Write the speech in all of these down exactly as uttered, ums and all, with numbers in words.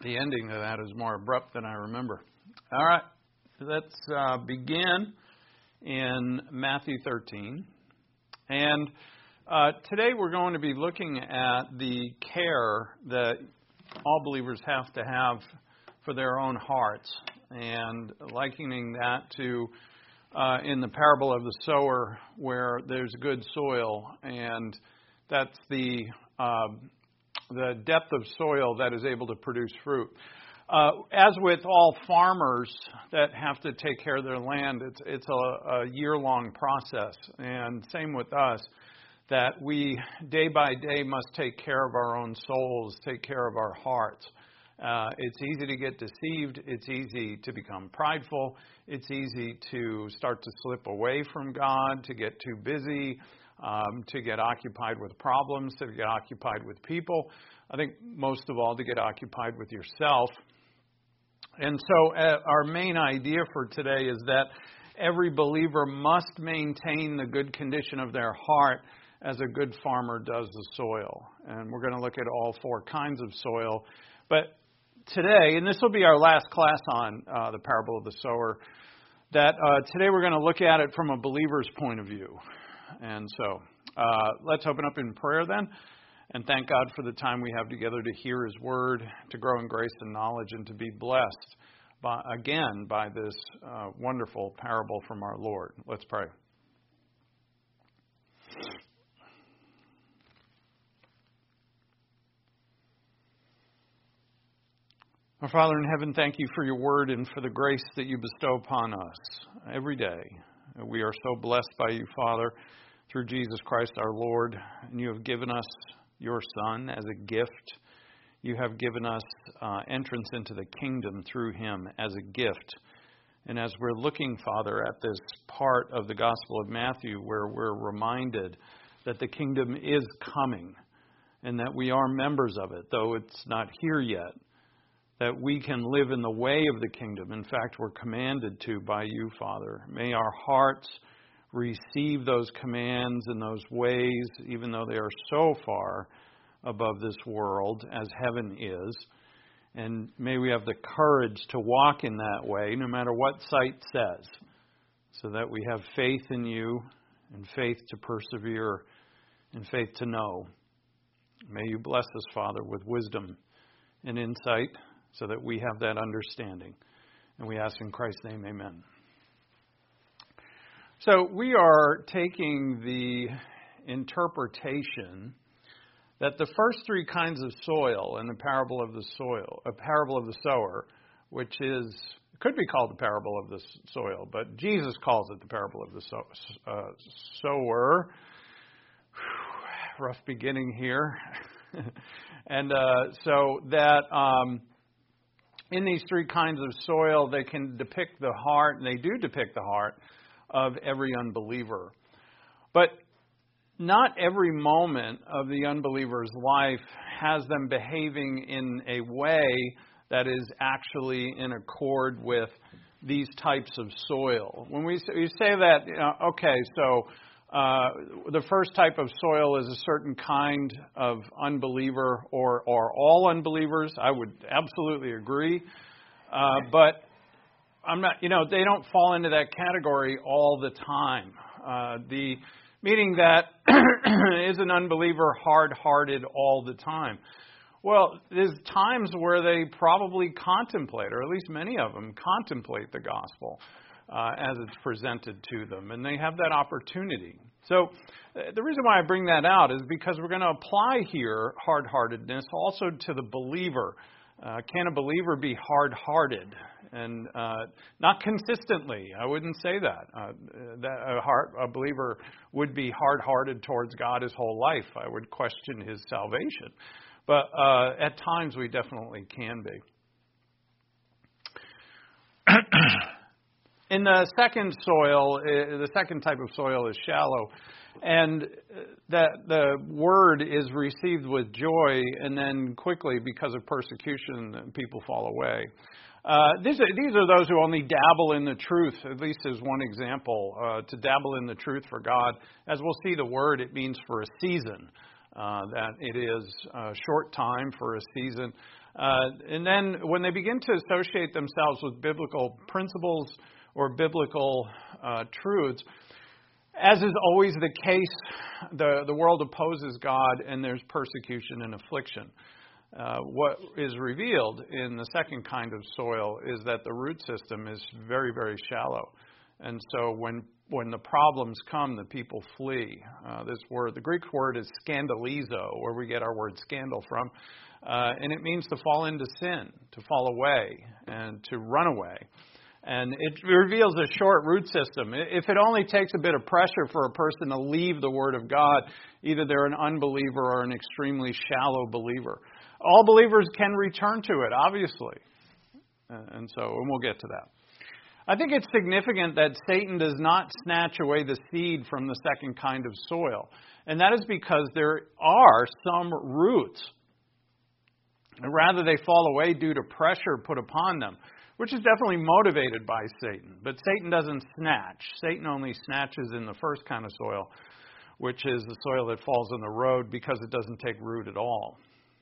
The ending of that is more abrupt than I remember. All right, let's uh, begin in Matthew thirteen. And uh, today we're going to be looking at the care that all believers have to have for their own hearts, and likening that to uh, in the parable of the sower, where there's good soil, and that's the uh, the depth of soil that is able to produce fruit. Uh, as with all farmers that have to take care of their land, it's it's a, a year-long process, and same with us, that we day by day must take care of our own souls, take care of our hearts. Uh, it's easy to get deceived. It's easy to become prideful. It's easy to start to slip away from God, to get too busy, um, to get occupied with problems, to get occupied with people. I think most of all, to get occupied with yourself. And so uh, our main idea for today is that every believer must maintain the good condition of their heart as a good farmer does the soil. And we're going to look at all four kinds of soil. But today, and this will be our last class on uh, the parable of the sower, that uh, today we're going to look at it from a believer's point of view. And so uh, let's open up in prayer then, and thank God for the time we have together to hear His Word, to grow in grace and knowledge, and to be blessed by, again by this uh, wonderful parable from our Lord. Let's pray. Our Father in heaven, thank you for your word and for the grace that you bestow upon us every day. We are so blessed by you, Father, through Jesus Christ our Lord, and you have given us your Son as a gift. You have given us uh, entrance into the kingdom through him as a gift. And as we're looking, Father, at this part of the Gospel of Matthew where we're reminded that the kingdom is coming and that we are members of it, though it's not here yet, that we can live in the way of the kingdom. In fact, we're commanded to by you, Father. May our hearts receive those commands and those ways, even though they are so far above this world as heaven is. And may we have the courage to walk in that way, no matter what sight says, so that we have faith in you and faith to persevere and faith to know. May you bless us, Father, with wisdom and insight, so that we have that understanding. And we ask in Christ's name, amen. So we are taking the interpretation that the first three kinds of soil in the parable of the soil, a parable of the sower, which is could be called the parable of the soil, but Jesus calls it the parable of the so, uh, sower. Whew, rough beginning here. and uh, so that um, in these three kinds of soil, they can depict the heart, and they do depict the heart of every unbeliever. But not every moment of the unbeliever's life has them behaving in a way that is actually in accord with these types of soil. When we say, we say that, you know, okay, so uh, the first type of soil is a certain kind of unbeliever, or, or all unbelievers, I would absolutely agree. Uh, but I'm not, you know, they don't fall into that category all the time. Uh, the meaning that is an unbeliever hard-hearted all the time? Well, there's times where they probably contemplate, or at least many of them contemplate the gospel uh, as it's presented to them, and they have that opportunity. So uh, the reason why I bring that out is because we're going to apply here hard-heartedness also to the believer. Uh, can a believer be hard-hearted? And uh, not consistently. I wouldn't say that. Uh, that a, heart, a believer would be hard-hearted towards God his whole life. I would question his salvation. But uh, at times we definitely can be. In the second soil, uh, the second type of soil is shallow. And that the word is received with joy, and then quickly, because of persecution, people fall away. Uh, these, are, these are those who only dabble in the truth, at least as one example, uh, to dabble in the truth for God. As we'll see, the word, it means for a season, uh, that it is a short time for a season. Uh, and then when they begin to associate themselves with biblical principles or biblical uh, truths, as is always the case, the, the world opposes God and there's persecution and affliction. Uh, what is revealed in the second kind of soil is that the root system is very, very shallow. And so when when the problems come, the people flee. Uh, this word, the Greek word is scandalizo, where we get our word scandal from. Uh, and it means to fall into sin, to fall away, and to run away. And it reveals a short root system. If it only takes a bit of pressure for a person to leave the Word of God, either they're an unbeliever or an extremely shallow believer. All believers can return to it, obviously. And so, and we'll get to that. I think it's significant that Satan does not snatch away the seed from the second kind of soil. And that is because there are some roots. And rather, they fall away due to pressure put upon them, which is definitely motivated by Satan. But Satan doesn't snatch. Satan only snatches in the first kind of soil, which is the soil that falls on the road because it doesn't take root at all.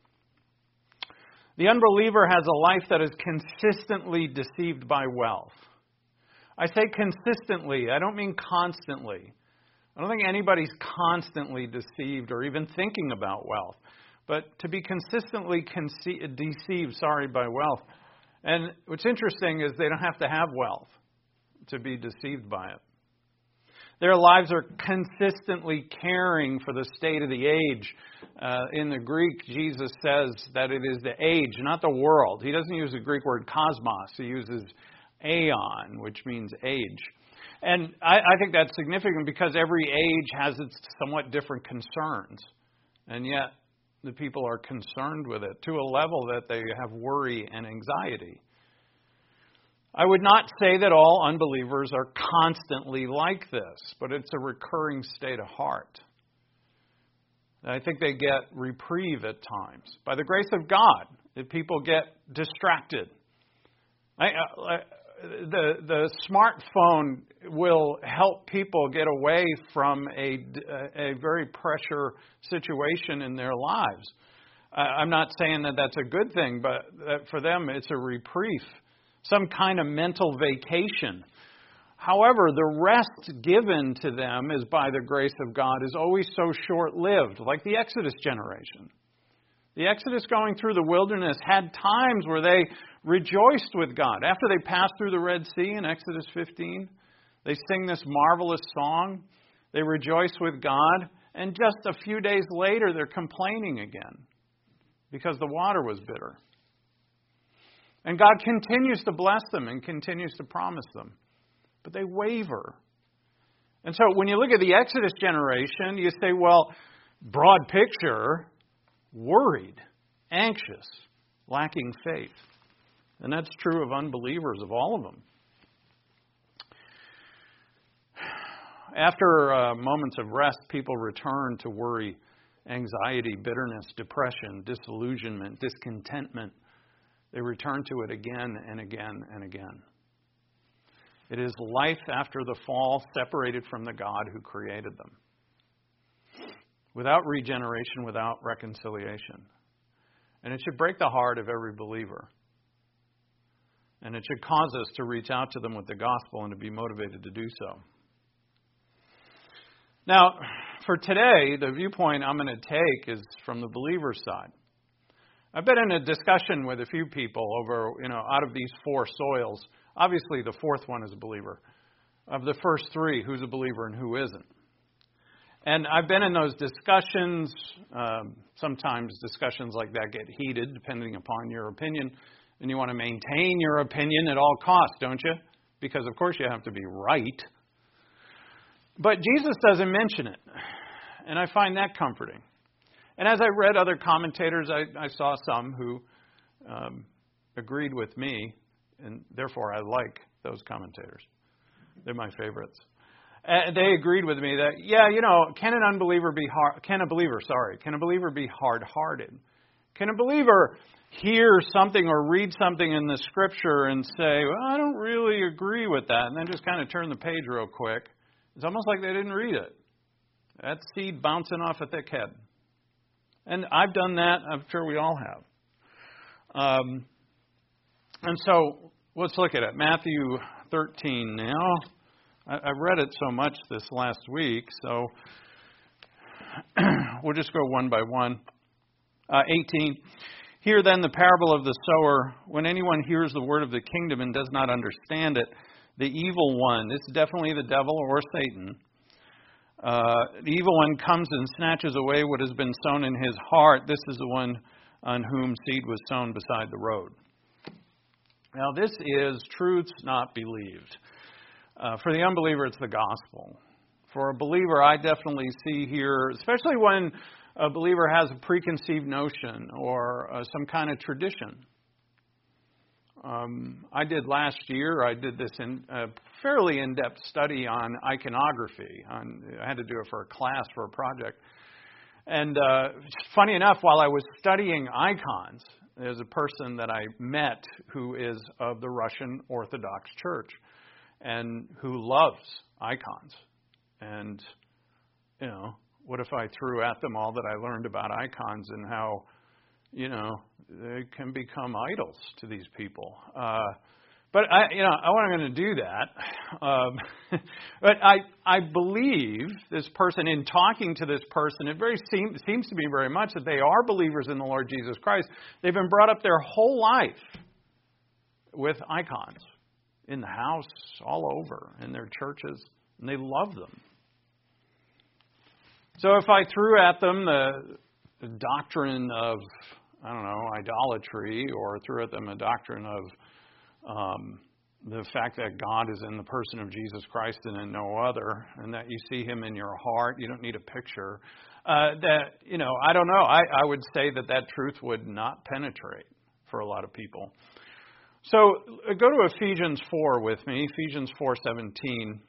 The unbeliever has a life that is consistently deceived by wealth. I say consistently. I don't mean constantly. I don't think anybody's constantly deceived or even thinking about wealth. But to be consistently conce- deceived, sorry, by wealth. And what's interesting is they don't have to have wealth to be deceived by it. Their lives are consistently caring for the state of the age. Uh, in the Greek, Jesus says that it is the age, not the world. He doesn't use the Greek word cosmos. He uses aeon, which means age. And I, I think that's significant because every age has its somewhat different concerns. And yet, the people are concerned with it to a level that they have worry and anxiety. I would not say that all unbelievers are constantly like this, but it's a recurring state of heart. I think they get reprieve at times. By the grace of God, if people get distracted. I, I, the, the smartphone will help people get away from a, a very pressure situation in their lives. I'm not saying that that's a good thing, but that for them it's a reprieve, some kind of mental vacation. However, the rest given to them is by the grace of God is always so short-lived, like the Exodus generation. The Exodus going through the wilderness had times where they rejoiced with God. After they passed through the Red Sea in Exodus fifteen, they sing this marvelous song. They rejoice with God. And just a few days later, they're complaining again because the water was bitter. And God continues to bless them and continues to promise them. But they waver. And so when you look at the Exodus generation, you say, well, broad picture, worried, anxious, lacking faith. And that's true of unbelievers, of all of them. After uh, moments of rest, people return to worry, anxiety, bitterness, depression, disillusionment, discontentment. They return to it again and again and again. It is life after the fall, separated from the God who created them. Without regeneration, without reconciliation. And it should break the heart of every believer. And it should cause us to reach out to them with the gospel and to be motivated to do so. Now, for today, the viewpoint I'm going to take is from the believer's side. I've been in a discussion with a few people over, you know, out of these four soils. Obviously, the fourth one is a believer. Of the first three, who's a believer and who isn't? And I've been in those discussions. Um, sometimes discussions like that get heated, depending upon your opinion. And you want to maintain your opinion at all costs, don't you? Because, of course, you have to be right. But Jesus doesn't mention it. And I find that comforting. And as I read other commentators, I, I saw some who um, agreed with me. And therefore, I like those commentators. They're my favorites. Uh, they agreed with me that, yeah, you know, can an unbeliever be hard? Can a believer, sorry, can a believer be hard-hearted? Can a believer hear something or read something in the Scripture and say, well, I don't really agree with that, and then just kind of turn the page real quick? It's almost like they didn't read it. That seed bouncing off a thick head. And I've done that. I'm sure we all have. Um, and so let's look at it. Matthew thirteen now. I, I read it so much this last week, so we'll just go one by one. Uh, eighteen. Hear then the parable of the sower. When anyone hears the word of the kingdom and does not understand it, the evil one, this is definitely the devil or Satan, uh, the evil one comes and snatches away what has been sown in his heart. This is the one on whom seed was sown beside the road. Now this is truths not believed. Uh, for the unbeliever, it's the gospel. For a believer, I definitely see here, especially when a believer has a preconceived notion or uh, some kind of tradition. Um, I did last year, I did this in a fairly in-depth study on iconography. On, I had to do it for a class, for a project. And uh, funny enough, while I was studying icons, there's a person that I met who is of the Russian Orthodox Church and who loves icons. And, you know, what if I threw at them all that I learned about icons and how, you know, they can become idols to these people? Uh, but I, you know, I wasn't going to do that. Um, but I, I believe this person, in talking to this person, it very seem, seems to me very much that they are believers in the Lord Jesus Christ. They've been brought up their whole life with icons in the house, all over, in their churches, and they love them. So if I threw at them the, the doctrine of, I don't know, idolatry, or threw at them a doctrine of um, the fact that God is in the person of Jesus Christ and in no other, and that you see Him in your heart, you don't need a picture, uh, that, you know, I don't know, I, I would say that that truth would not penetrate for a lot of people. So go to Ephesians four with me, Ephesians four seventeen.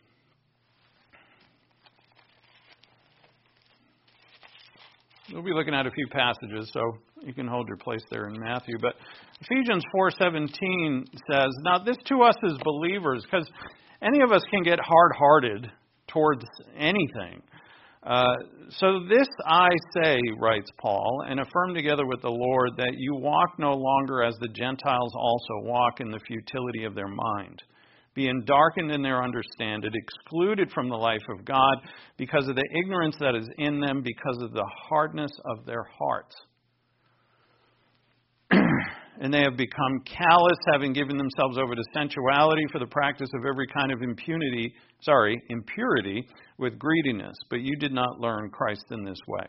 We'll be looking at a few passages, so you can hold your place there in Matthew. But Ephesians four seventeen says, now this to us as believers, because any of us can get hard-hearted towards anything. Uh, so this I say, writes Paul, and affirm together with the Lord, that you walk no longer as the Gentiles also walk in the futility of their mind, being darkened in their understanding, excluded from the life of God because of the ignorance that is in them, because of the hardness of their hearts. And they have become callous, having given themselves over to sensuality for the practice of every kind of impunity, sorry, impurity with greediness. But you did not learn Christ in this way.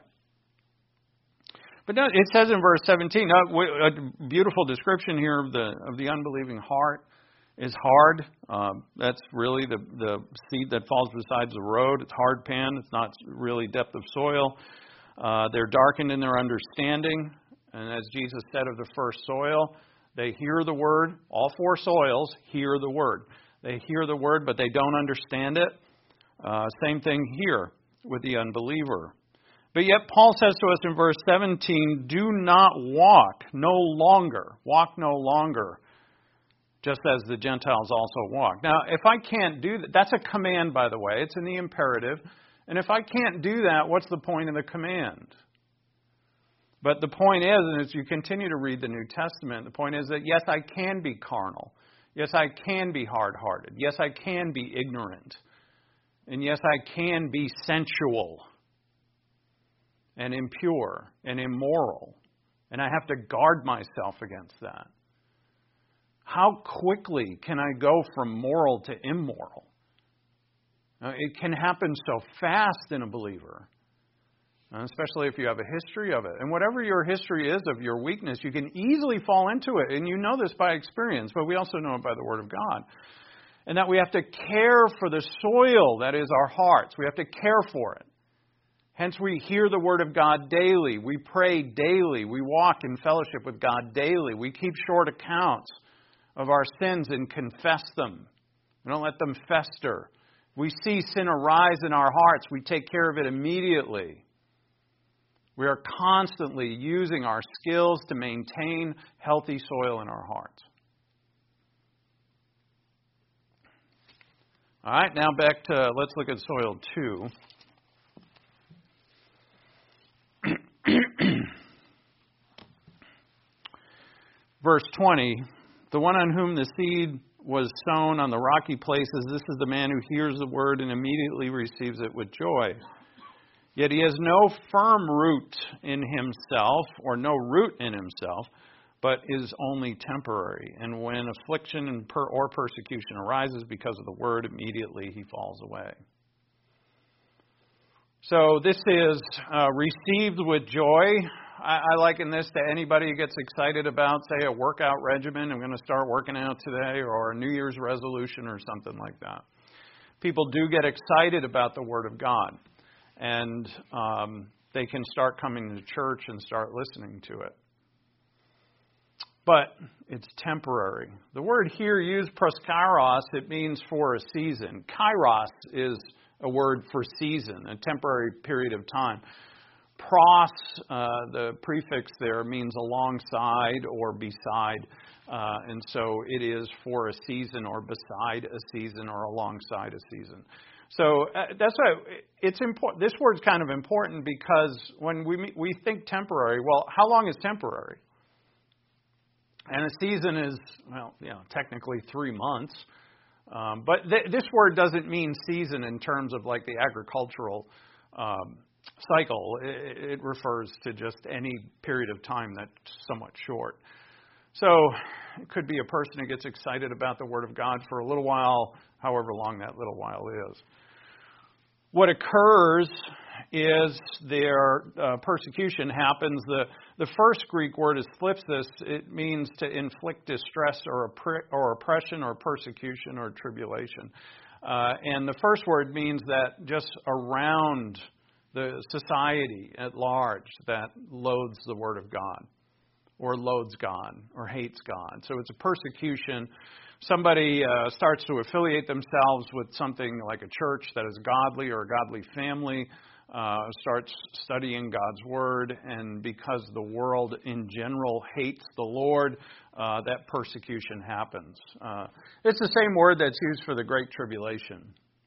But no, it says in verse seventeen, a beautiful description here of the of the unbelieving heart. Is hard. Um, that's really the, the seed that falls beside the road. It's hard pan. It's not really depth of soil. Uh, they're darkened in their understanding. And as Jesus said of the first soil, they hear the word. All four soils hear the word. They hear the word, but they don't understand it. Uh, same thing here with the unbeliever. But yet Paul says to us in verse seventeen, do not walk no longer. Walk no longer. Just as the Gentiles also walk. Now, if I can't do that, that's a command, by the way. It's in the imperative. And if I can't do that, what's the point of the command? But the point is, and as you continue to read the New Testament, the point is that, yes, I can be carnal. Yes, I can be hard-hearted. Yes, I can be ignorant. And yes, I can be sensual and impure and immoral. And I have to guard myself against that. How quickly can I go from moral to immoral? Now, it can happen so fast in a believer, especially if you have a history of it. And whatever your history is of your weakness, you can easily fall into it. And you know this by experience, but we also know it by the Word of God. And that we have to care for the soil that is our hearts. We have to care for it. Hence, we hear the Word of God daily. We pray daily. We walk in fellowship with God daily. We keep short accounts of our sins and confess them. We don't let them fester. We see sin arise in our hearts. We take care of it immediately. We are constantly using our skills to maintain healthy soil in our hearts. All right, now back to, let's look at soil two. verse twenty, the one on whom the seed was sown on the rocky places, this is the man who hears the word and immediately receives it with joy. Yet he has no firm root in himself, or no root in himself, but is only temporary. And when affliction and per- or persecution arises because of the word, immediately he falls away. So this is uh, received with joy. I, I liken this to anybody who gets excited about, say, a workout regimen. I'm going to start working out today, or a New Year's resolution or something like that. People do get excited about the Word of God, and um, they can start coming to church and start listening to it. But it's temporary. The word here used, proskairos, it means for a season. Kairos is a word for season, a temporary period of time. Pros, uh, the prefix there, means alongside or beside. Uh, and so it is for a season or beside a season or alongside a season. So uh, that's why it's important. This word's kind of important because when we we think temporary, well, how long is temporary? And a season is, well, you know, technically three months. Um, but th- this word doesn't mean season in terms of like the agricultural um, cycle. It, it refers to just any period of time that's somewhat short. So it could be a person who gets excited about the Word of God for a little while, however long that little while is. What occurs is their uh, persecution happens. The the first Greek word is thlipsis. It means to inflict distress or oppre- or oppression or persecution or tribulation. Uh, and the first word means that just around the society at large that loathes the Word of God, or loathes God, or hates God. So it's a persecution. Somebody uh, starts to affiliate themselves with something like a church that is godly or a godly family, uh, starts studying God's Word, and because the world in general hates the Lord, uh, that persecution happens. Uh, it's the same word that's used for the Great Tribulation.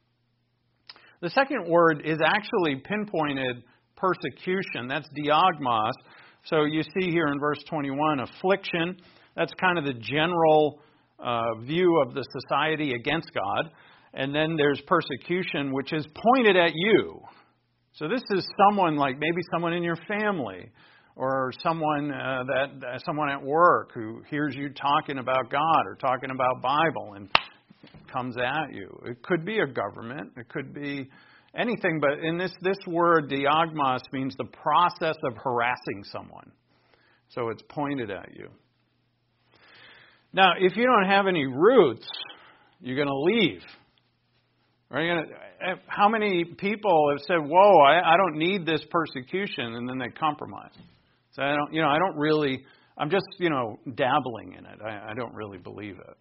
The second word is actually pinpointed persecution. That's diagmos. So you see here in verse twenty-one, affliction. That's kind of the general uh, view of the society against God. And then there's persecution, which is pointed at you. So this is someone like maybe someone in your family, or someone uh, that uh, someone at work who hears you talking about God or talking about Bible and comes at you. It could be a government. It could be anything. But in this, this word, diagmos, means the process of harassing someone. So it's pointed at you. Now, if you don't have any roots, you're going to leave. Are you gonna, how many people have said, whoa, I, I don't need this persecution, and then they compromise? So I don't, you know, I don't really, I'm just, you know, dabbling in it. I, I don't really believe it.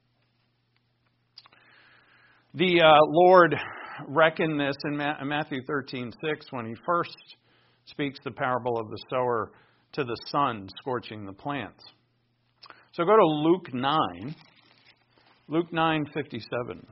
The uh, Lord reckoned this in Matthew thirteen six when he first speaks the parable of the sower to the sun scorching the plants. So go to Luke nine, Luke nine fifty-seven.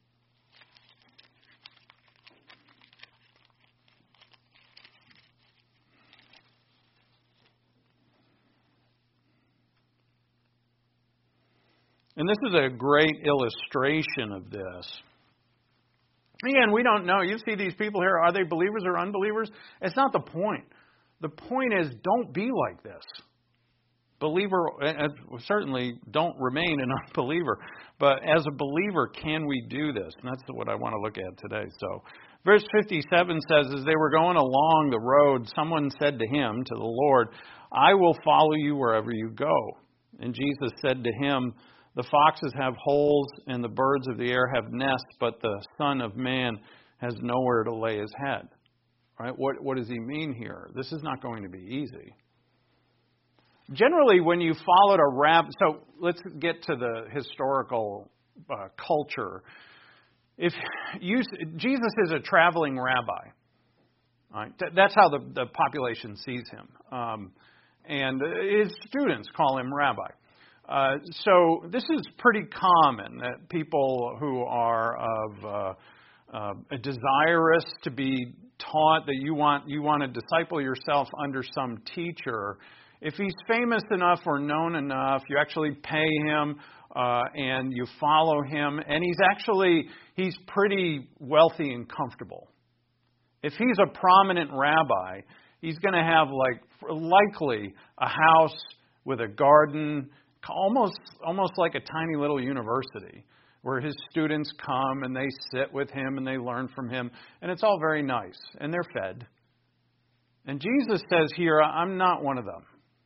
And this is a great illustration of this. Again, we don't know. You see these people here, are they believers or unbelievers? It's not the point. The point is, don't be like this. Believer, certainly don't remain an unbeliever. But as a believer, can we do this? And that's what I want to look at today. So, verse fifty-seven says, as they were going along the road, someone said to him, to the Lord, I will follow you wherever you go. And Jesus said to him, the foxes have holes and the birds of the air have nests, but the Son of Man has nowhere to lay his head. Right? What, what does he mean here? This is not going to be easy. Generally, when you followed a rabbi, so let's get to the historical uh, culture. If you, Jesus is a traveling rabbi. Right? That's how the, the population sees him. Um, and his students call him rabbi. Uh, so this is pretty common that people who are of uh, uh, desirous to be taught, that you want you want to disciple yourself under some teacher, if he's famous enough or known enough, you actually pay him uh, and you follow him, and he's actually, he's pretty wealthy and comfortable. If he's a prominent rabbi, he's going to have like likely a house with a garden, almost almost like a tiny little university, where his students come and they sit with him and they learn from him, and it's all very nice, and they're fed. And Jesus says here, I'm not one of them.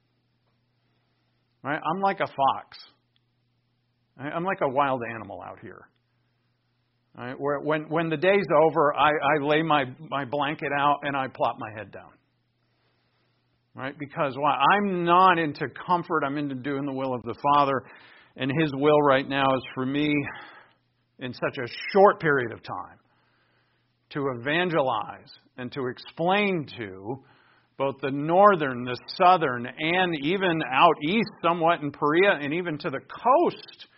Right? I'm like a fox. I'm like a wild animal out here. Right? Where when when the day's over, I, I lay my, my blanket out and I plop my head down. Right? Because why? I'm not into comfort. I'm into doing the will of the Father. And His will right now is for me, in such a short period of time, to evangelize and to explain to both the northern, the southern, and even out east somewhat in Perea, and even to the coast.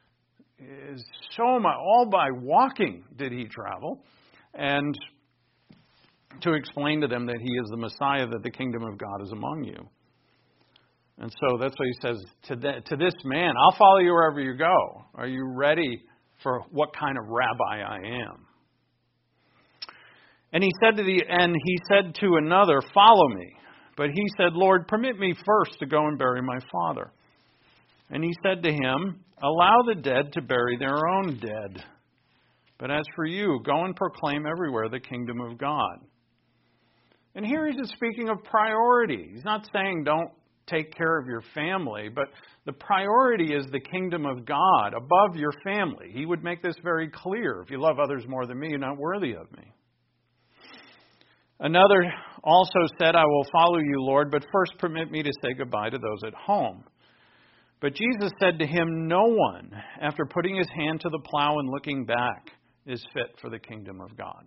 Is so much, all by walking did He travel. And to explain to them that He is the Messiah, that the kingdom of God is among you. And so that's what He says to, the, to this man, I'll follow you wherever you go. Are you ready for what kind of rabbi I am? And he said to the and he said to another, follow me. But he said, Lord, permit me first to go and bury my father. And he said to him, allow the dead to bury their own dead. But as for you, go and proclaim everywhere the kingdom of God. And here he's speaking of priority. He's not saying don't take care of your family, but the priority is the kingdom of God above your family. He would make this very clear. If you love others more than me, you're not worthy of me. Another also said, I will follow you, Lord, but first permit me to say goodbye to those at home. But Jesus said to him, no one, after putting his hand to the plow and looking back, is fit for the kingdom of God.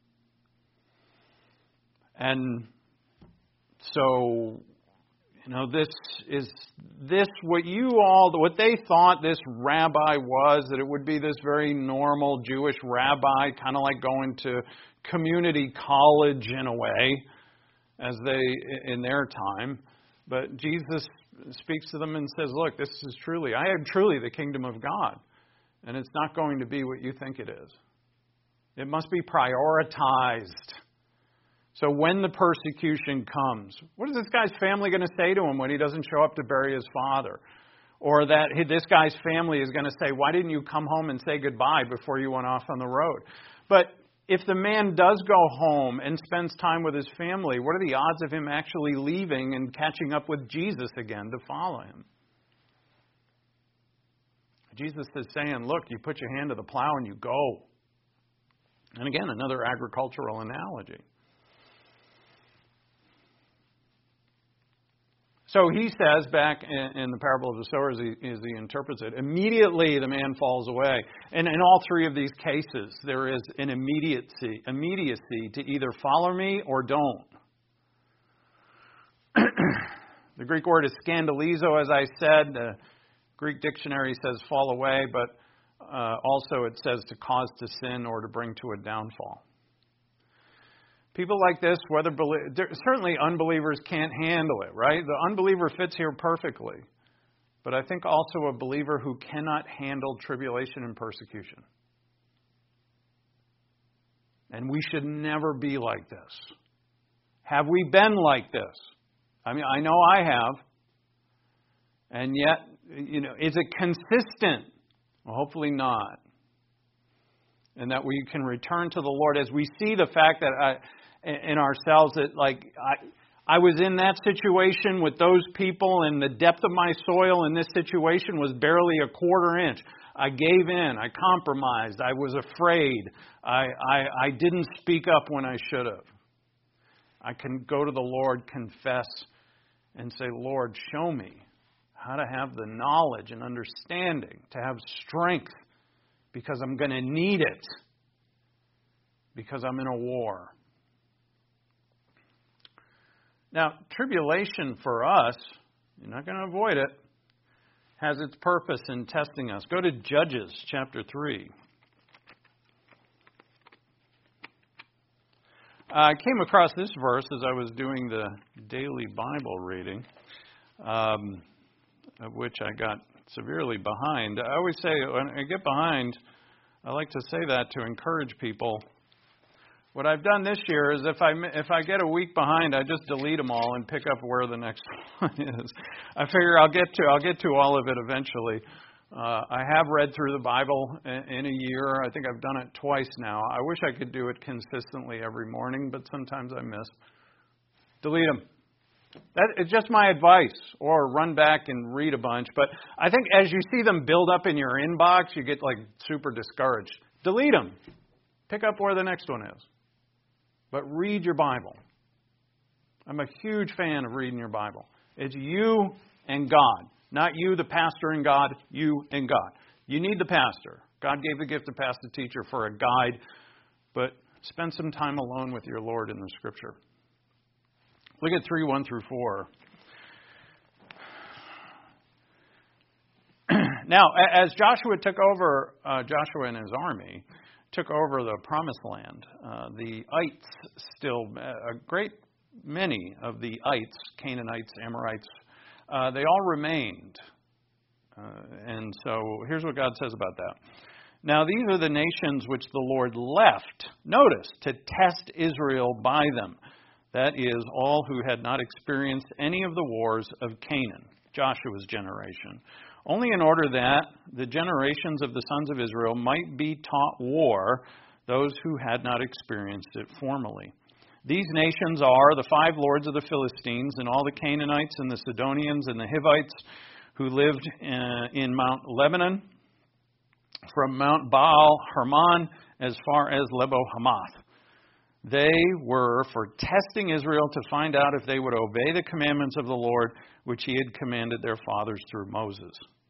And so, you know, this is this what you all, what they thought this rabbi was, that it would be this very normal Jewish rabbi, kind of like going to community college in a way, as they, in their time. But Jesus speaks to them and says, look, this is truly, I am truly the kingdom of God. And it's not going to be what you think it is. It must be prioritized. So when the persecution comes, what is this guy's family going to say to him when he doesn't show up to bury his father? Or that this guy's family is going to say, why didn't you come home and say goodbye before you went off on the road? But if the man does go home and spends time with his family, what are the odds of him actually leaving and catching up with Jesus again to follow him? Jesus is saying, look, you put your hand to the plow and you go. And again, another agricultural analogy. So he says back in, in the parable of the sower, as he, as he interprets it, immediately the man falls away. And in all three of these cases, there is an immediacy, immediacy to either follow me or don't. The Greek word is scandalizo, as I said. The Greek dictionary says fall away, but uh, also it says to cause to sin or to bring to a downfall. People like this, whether certainly unbelievers can't handle it, right? The unbeliever fits here perfectly. But I think also a believer who cannot handle tribulation and persecution. And we should never be like this. Have we been like this? I mean, I know I have. And yet, you know, is it consistent? Well, hopefully not. And that we can return to the Lord as we see the fact that I, in ourselves that like I, I was in that situation with those people, and the depth of my soil in this situation was barely a quarter inch. I gave in. I compromised. I was afraid. I, I, I didn't speak up when I should have. I can go to the Lord, confess, and say, Lord, show me how to have the knowledge and understanding, to have strength, because I'm going to need it, because I'm in a war. Now, tribulation for us, you're not going to avoid it, has its purpose in testing us. Go to Judges chapter three. I came across this verse as I was doing the daily Bible reading. um, of which I got severely behind. I always say when I get behind, I like to say that to encourage people. What I've done this year is if I if I get a week behind, I just delete them all and pick up where the next one is. I figure I'll get to I'll get to all of it eventually. Uh, I have read through the Bible in, in a year. I think I've done it twice now. I wish I could do it consistently every morning, but sometimes I miss. Delete them. That is just my advice. Or run back and read a bunch. But I think as you see them build up in your inbox, you get like super discouraged. Delete them. Pick up where the next one is. But read your Bible. I'm a huge fan of reading your Bible. It's you and God. Not you, the pastor, and God. You and God. You need the pastor. God gave the gift of pastor teacher for a guide. But spend some time alone with your Lord in the Scripture. Look at three, one through four. Now, as Joshua took over, uh, Joshua and his army took over the Promised Land, uh, the ites still, a great many of the ites, Canaanites, Amorites, uh, they all remained. Uh, and so here's what God says about that. Now, these are the nations which the Lord left, notice, to test Israel by them. That is, all who had not experienced any of the wars of Canaan, Joshua's generation, only in order that the generations of the sons of Israel might be taught war, those who had not experienced it formerly. These nations are the five lords of the Philistines, and all the Canaanites, and the Sidonians, and the Hivites, who lived in Mount Lebanon, from Mount Baal Hermon as far as Lebo Hamath. They were for testing Israel to find out if they would obey the commandments of the Lord, which he had commanded their fathers through Moses.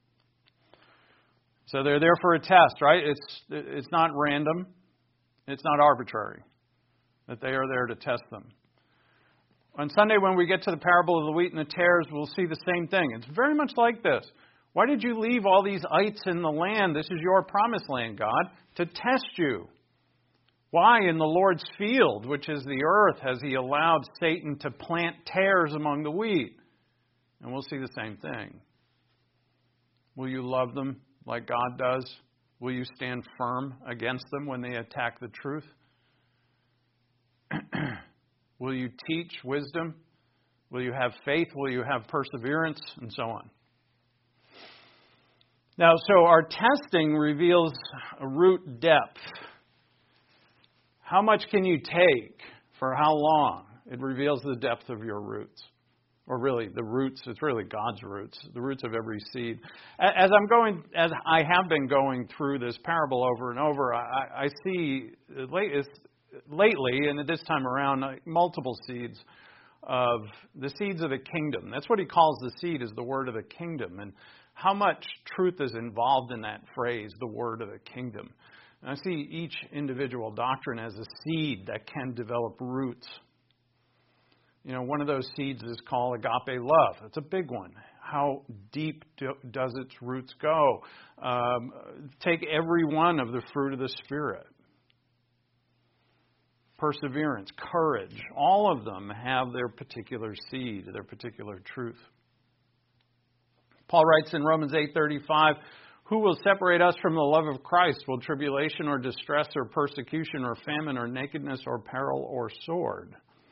So they're there for a test, right? It's it's not random. It's not arbitrary. That they are there to test them. On Sunday, when we get to the parable of the wheat and the tares, we'll see the same thing. It's very much like this. Why did you leave all these ites in the land? This is your promised land, God, to test you. Why in the Lord's field, which is the earth, has he allowed Satan to plant tares among the wheat? And we'll see the same thing. Will you love them like God does? Will you stand firm against them when they attack the truth? Will you teach wisdom? Will you have faith? Will you have perseverance? And so on. Now, so our testing reveals a root depth. How much can you take? For how long? It reveals the depth of your roots. Or really, the roots, it's really God's roots, the roots of every seed. As I'm going, as I have been going through this parable over and over, I, I see lately, and at this time around, multiple seeds of the seeds of the kingdom. That's what he calls the seed, is the word of the kingdom. And how much truth is involved in that phrase, the word of the kingdom. And I see each individual doctrine as a seed that can develop roots. You know, one of those seeds is called agape love. It's a big one. How deep do, does its roots go? Um, take every one of the fruit of the Spirit. Perseverance, courage. All of them have their particular seed, their particular truth. Paul writes in Romans eight thirty-five, who will separate us from the love of Christ? Will tribulation or distress or persecution or famine or nakedness or peril or sword?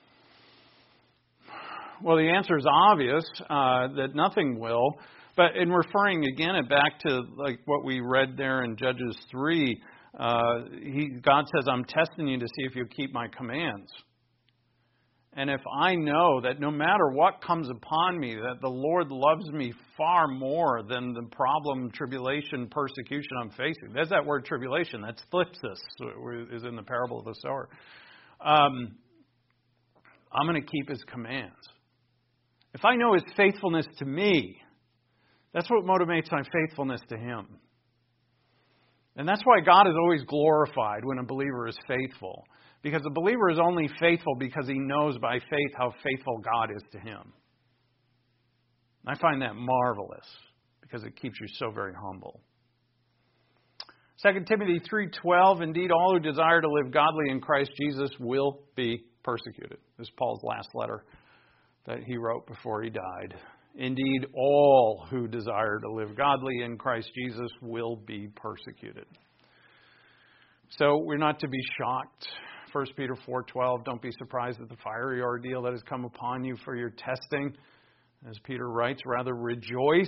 Well, the answer is obvious, uh, that nothing will. But in referring again back to like what we read there in Judges three, uh, he, God says, I'm testing you to see if you keep my commands. And if I know that no matter what comes upon me, that the Lord loves me far more than the problem, tribulation, persecution I'm facing. There's that word tribulation. That's thlipsis, is in the parable of the sower. Um, I'm going to keep his commands. If I know his faithfulness to me, that's what motivates my faithfulness to him. And that's why God is always glorified when a believer is faithful. Because the believer is only faithful because he knows by faith how faithful God is to him. I find that marvelous because it keeps you so very humble. Second Timothy three twelve, indeed all who desire to live godly in Christ Jesus will be persecuted. This is Paul's last letter that he wrote before he died. Indeed, all who desire to live godly in Christ Jesus will be persecuted. So we're not to be shocked. First Peter four twelve, don't be surprised at the fiery ordeal that has come upon you for your testing. As Peter writes, rather rejoice.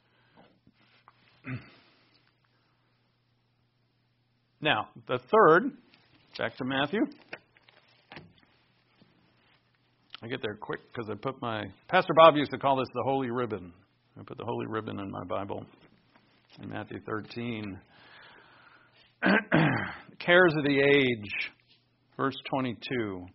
Now, the third, back to Matthew. I get there quick because I put my... Pastor Bob used to call this the holy ribbon. I put the holy ribbon in my Bible in Matthew thirteen. Cares of the age, verse twenty-two.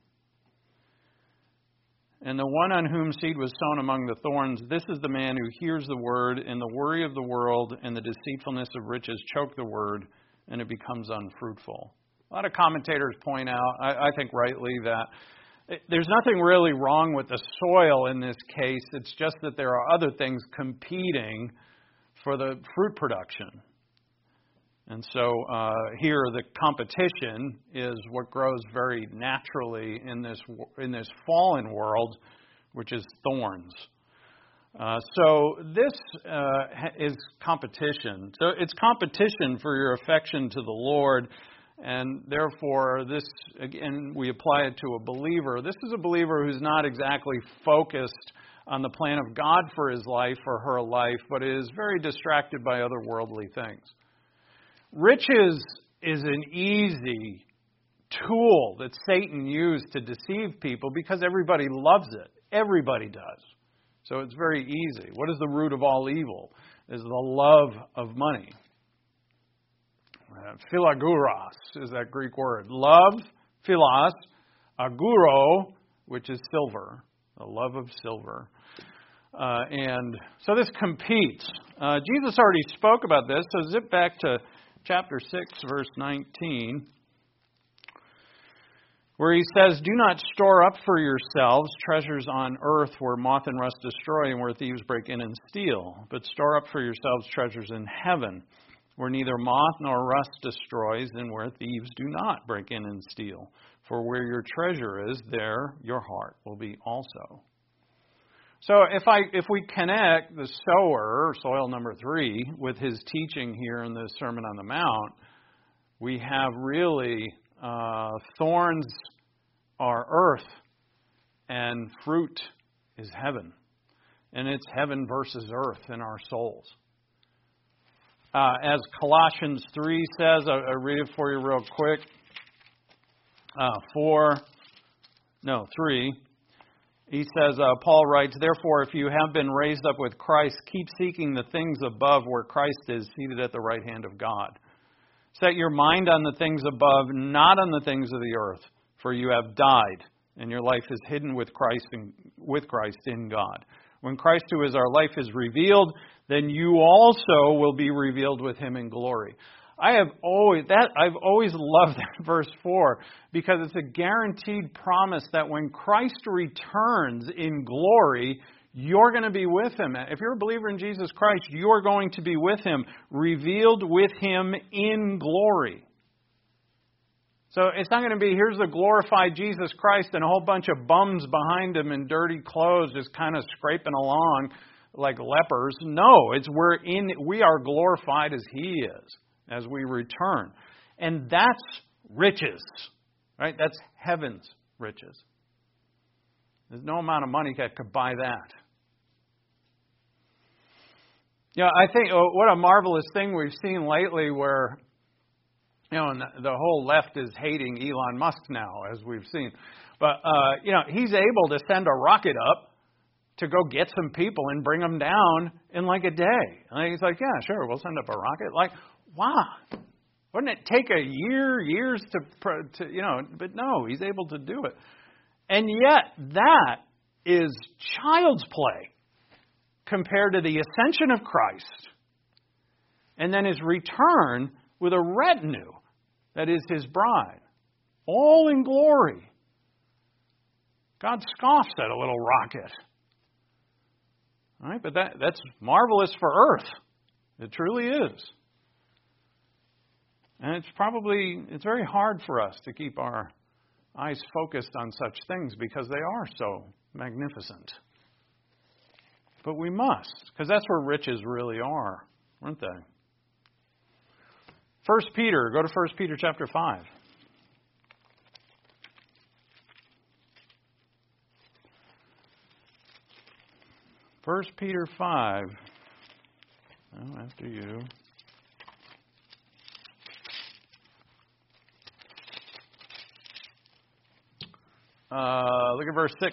And the one on whom seed was sown among the thorns, this is the man who hears the word, and the worry of the world and the deceitfulness of riches choke the word, and it becomes unfruitful. A lot of commentators point out, I, I think rightly, that there's nothing really wrong with the soil in this case. It's just that there are other things competing for the fruit production. And so uh, here the competition is what grows very naturally in this in this fallen world, which is thorns. Uh, so this uh, is competition. So it's competition for your affection to the Lord. And therefore, this, again, we apply it to a believer. This is a believer who's not exactly focused on the plan of God for his life or her life, but is very distracted by other worldly things. Riches is an easy tool that Satan used to deceive people because everybody loves it. Everybody does. So it's very easy. What is the root of all evil? Is the love of money. Uh, philaguros is that Greek word. Love, philos, aguro, which is silver, the love of silver. Uh, and so this competes. Uh, Jesus already spoke about this, so zip back to chapter six, verse nineteen, where he says, do not store up for yourselves treasures on earth where moth and rust destroy and where thieves break in and steal, but store up for yourselves treasures in heaven, where neither moth nor rust destroys, and where thieves do not break in and steal. For where your treasure is, there your heart will be also. So if I if we connect the sower, soil number three, with his teaching here in the Sermon on the Mount, we have really uh, thorns are earth, and fruit is heaven. And it's heaven versus earth in our souls. Uh, as Colossians three says, I'll, I'll read it for you real quick. Uh, four, no, three. He says, uh, Paul writes, therefore, if you have been raised up with Christ, keep seeking the things above where Christ is, seated at the right hand of God. Set your mind on the things above, not on the things of the earth, for you have died, and your life is hidden with Christ in, with Christ in God. When Christ, who is our life, is revealed, then you also will be revealed with him in glory. I have always that I've always loved that verse four because it's a guaranteed promise that when Christ returns in glory, you're going to be with him. If you're a believer in Jesus Christ, you're going to be with him, revealed with him in glory. So it's not going to be, here's the glorified Jesus Christ and a whole bunch of bums behind him in dirty clothes just kind of scraping along like lepers. No, it's we're in we are glorified as he is as we return. And that's riches. Right? That's heaven's riches. There's no amount of money that could buy that. You know, I think oh, what a marvelous thing we've seen lately where, you know, the whole left is hating Elon Musk now, as we've seen. But, uh, you know, he's able to send a rocket up to go get some people and bring them down in like a day. And he's like, yeah, sure, we'll send up a rocket. Like, wow. Wouldn't it take a year, years to, to, you know, but no, he's able to do it. And yet, that is child's play compared to the ascension of Christ and then his return with a retinue that is his bride, all in glory. God scoffs at a little rocket. All right, but that, that's marvelous for earth. It truly is. And it's probably, it's very hard for us to keep our eyes focused on such things because they are so magnificent. But we must, because that's where riches really are, aren't they? First Peter, go to First Peter chapter five. First Peter five. Oh, after you. Uh, look at verse six.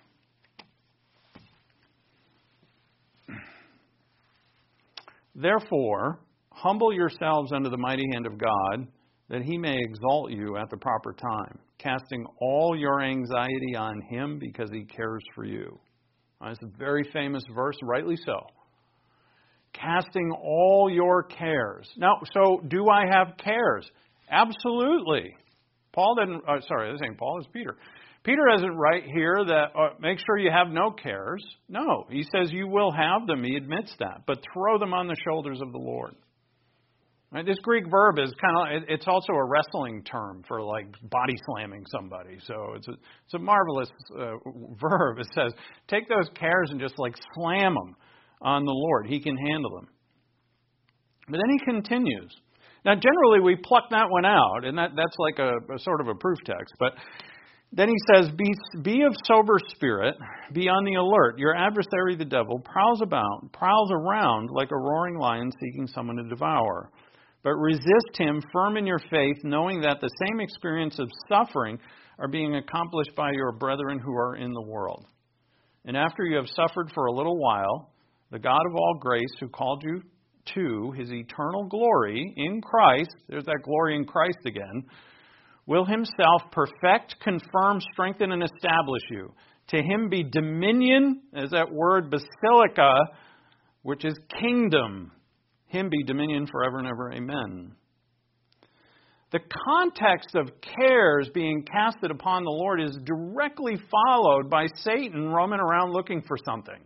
Therefore, humble yourselves under the mighty hand of God, that he may exalt you at the proper time, casting all your anxiety on him because he cares for you. Uh, it's a very famous verse, rightly so. Casting all your cares. Now, so do I have cares? Absolutely. Paul didn't, uh, sorry, this ain't Paul, it's Peter. Peter doesn't write here that uh, make sure you have no cares. No, he says you will have them. He admits that. But throw them on the shoulders of the Lord. Right? This Greek verb is kind of, it's also a wrestling term for like body slamming somebody. So it's a, it's a marvelous uh, verb. It says, take those cares and just like slam them on the Lord. He can handle them. But then he continues. Now, generally, we pluck that one out, and that, that's like a, a sort of a proof text. But then he says, be, be of sober spirit, be on the alert. Your adversary, the devil, prowls about, prowls around like a roaring lion seeking someone to devour. But resist him, firm in your faith, knowing that the same experience of suffering are being accomplished by your brethren who are in the world. And after you have suffered for a little while, the God of all grace, who called you to his eternal glory in Christ, there's that glory in Christ again, will himself perfect, confirm, strengthen, and establish you. To him be dominion, as that word basilica, which is kingdom. Him be dominion forever and ever. Amen. The context of cares being casted upon the Lord is directly followed by Satan roaming around looking for something.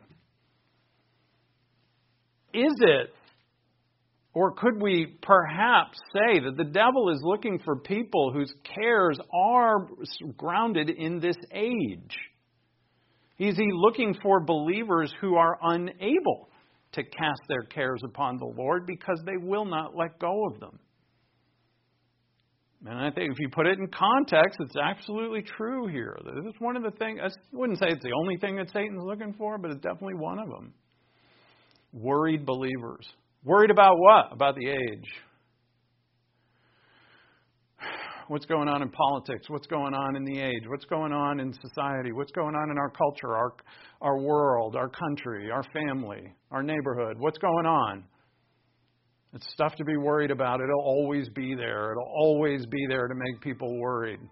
Is it, or could we perhaps say that the devil is looking for people whose cares are grounded in this age? Is he looking for believers who are unable to cast their cares upon the Lord because they will not let go of them? And I think if you put it in context, it's absolutely true here. This is one of the things, I wouldn't say it's the only thing that Satan's looking for, but it's definitely one of them. Worried believers. Worried about what? About the age. What's going on in politics? What's going on in the age? What's going on in society? What's going on in our culture, our our world, our country, our family, our neighborhood? What's going on? It's stuff to be worried about. It'll always be there. It'll always be there to make people worried.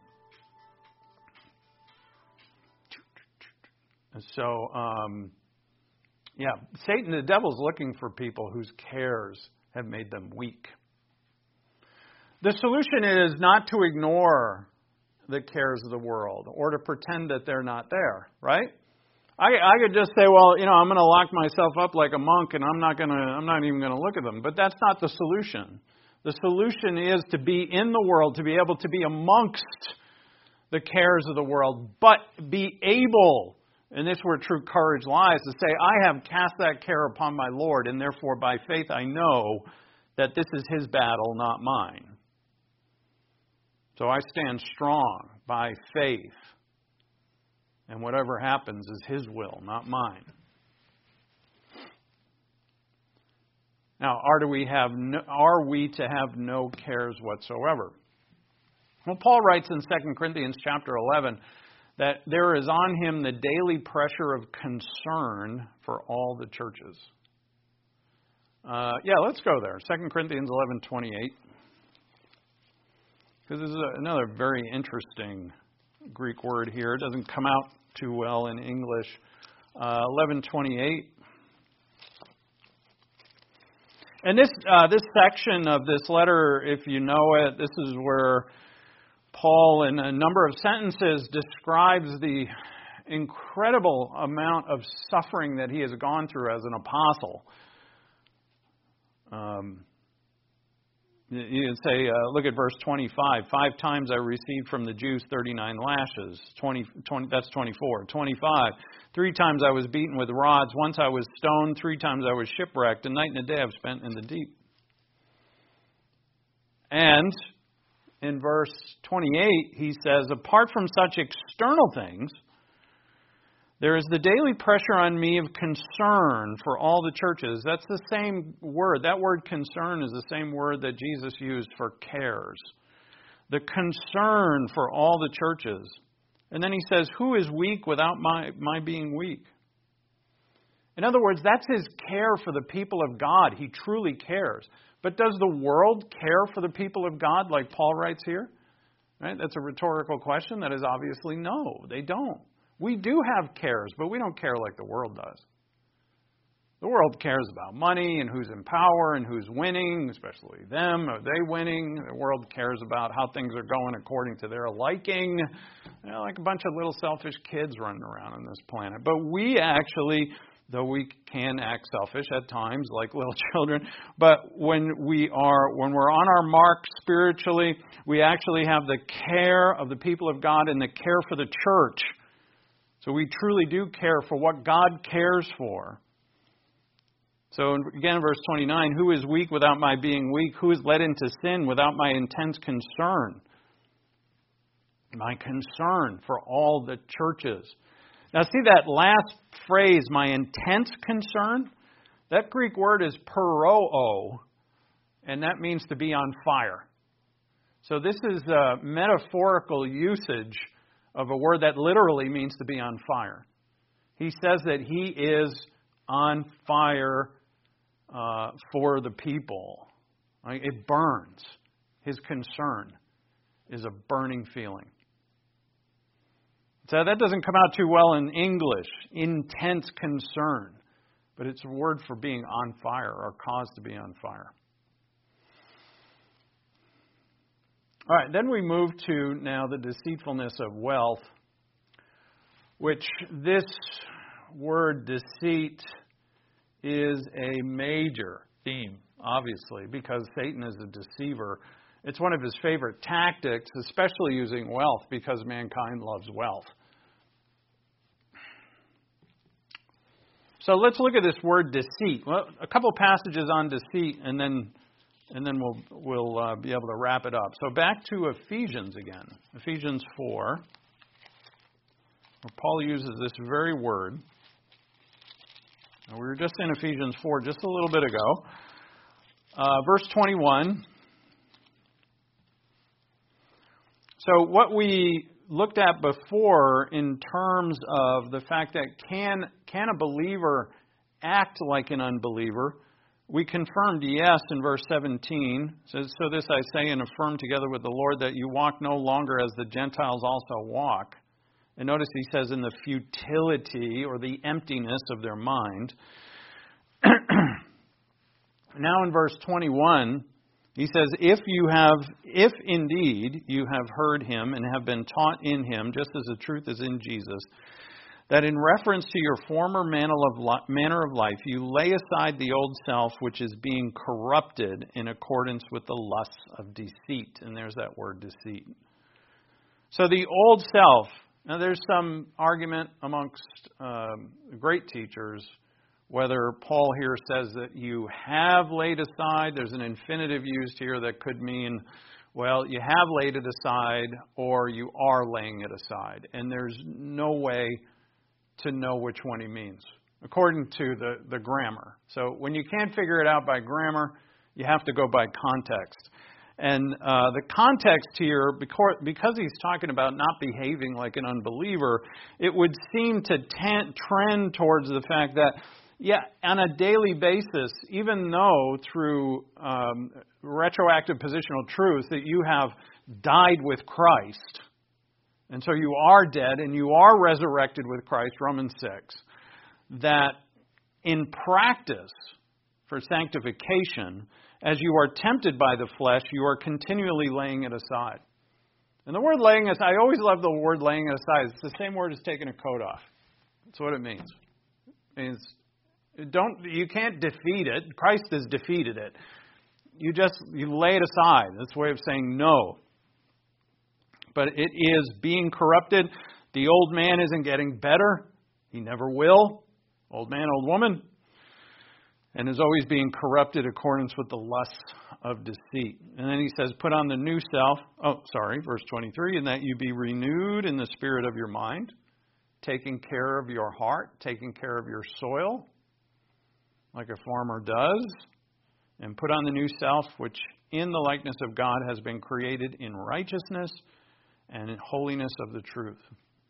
And so, um, yeah, Satan, the devil's looking for people whose cares have made them weak. The solution is not to ignore the cares of the world or to pretend that they're not there, right? I, I could just say, well, you know, I'm going to lock myself up like a monk and I'm not going to, I'm not even going to look at them. But that's not the solution. The solution is to be in the world, to be able to be amongst the cares of the world, but be able, and this is where true courage lies, to say, I have cast that care upon my Lord, and therefore by faith I know that this is his battle, not mine. So I stand strong by faith. And whatever happens is his will, not mine. Now, are, do we have no, are we to have no cares whatsoever? Well, Paul writes in Second Corinthians chapter eleven that there is on him the daily pressure of concern for all the churches. Uh, yeah, let's go there. Second Corinthians eleven twenty-eight. Because this is another very interesting Greek word here. It doesn't come out too well in English. Uh, eleven twenty-eight. And this uh, this section of this letter, if you know it, this is where Paul, in a number of sentences, describes the incredible amount of suffering that he has gone through as an apostle. Um, You say, uh, look at verse twenty-five. Five times I received from the Jews thirty-nine lashes. twenty, twenty, that's twenty-four. twenty-five. Three times I was beaten with rods. Once I was stoned. Three times I was shipwrecked. A night and a day I've spent in the deep. And in verse twenty-eight, he says, apart from such external things, there is the daily pressure on me of concern for all the churches. That's the same word. That word concern is the same word that Jesus used for cares. The concern for all the churches. And then he says, who is weak without my, my being weak? In other words, that's his care for the people of God. He truly cares. But does the world care for the people of God like Paul writes here? Right? That's a rhetorical question. That is obviously no, they don't. We do have cares, but we don't care like the world does. The world cares about money and who's in power and who's winning, especially them. Are they winning? The world cares about how things are going according to their liking. You know, like a bunch of little selfish kids running around on this planet. But we actually, though we can act selfish at times like little children, but when we are, when we're on our mark spiritually, we actually have the care of the people of God and the care for the church. So we truly do care for what God cares for. So again, verse twenty-nine, who is weak without my being weak? Who is led into sin without my intense concern? My concern for all the churches. Now see that last phrase, my intense concern? That Greek word is peroo, and that means to be on fire. So this is a metaphorical usage of a word that literally means to be on fire. He says that he is on fire uh, for the people. Right? It burns. His concern is a burning feeling. So that doesn't come out too well in English, intense concern. But it's a word for being on fire or cause to be on fire. All right, then we move to now the deceitfulness of wealth, which this word deceit is a major theme, obviously, because Satan is a deceiver. It's one of his favorite tactics, especially using wealth, because mankind loves wealth. So let's look at this word deceit. Well, a couple passages on deceit, and then and then we'll we'll uh, be able to wrap it up. So back to Ephesians again, Ephesians four, where Paul uses this very word. Now, we were just in Ephesians four just a little bit ago. Uh, verse twenty-one. So what we looked at before in terms of the fact that can can a believer act like an unbeliever, we confirmed yes in verse seventeen. It says, so this I say and affirm together with the Lord that you walk no longer as the Gentiles also walk. And notice he says in the futility or the emptiness of their mind. Now in verse twenty-one, he says, if you have, if indeed you have heard him and have been taught in him, just as the truth is in Jesus, that in reference to your former manner of life, you lay aside the old self, which is being corrupted in accordance with the lusts of deceit. And there's that word deceit. So the old self, now there's some argument amongst um, great teachers whether Paul here says that you have laid aside. There's an infinitive used here that could mean, well, you have laid it aside or you are laying it aside. And there's no way to know which one he means, according to the, the grammar. So when you can't figure it out by grammar, you have to go by context. And uh, the context here, because, because he's talking about not behaving like an unbeliever, it would seem to t- trend towards the fact that, yeah, on a daily basis, even though through um, retroactive positional truth that you have died with Christ, and so you are dead and you are resurrected with Christ, Romans six, that in practice for sanctification, as you are tempted by the flesh, you are continually laying it aside. And the word laying aside, I always love the word laying it aside. It's the same word as taking a coat off. That's what it means. It means don't you can't defeat it. Christ has defeated it. you just you lay it aside. That's a way of saying no. But it is being corrupted. The old man isn't getting better. He never will. Old man, old woman. And is always being corrupted in accordance with the lusts of deceit. And then he says, put on the new self. Oh, sorry, verse twenty-three. And that you be renewed in the spirit of your mind, taking care of your heart, taking care of your soil, like a farmer does. And put on the new self, which in the likeness of God has been created in righteousness and in holiness of the truth.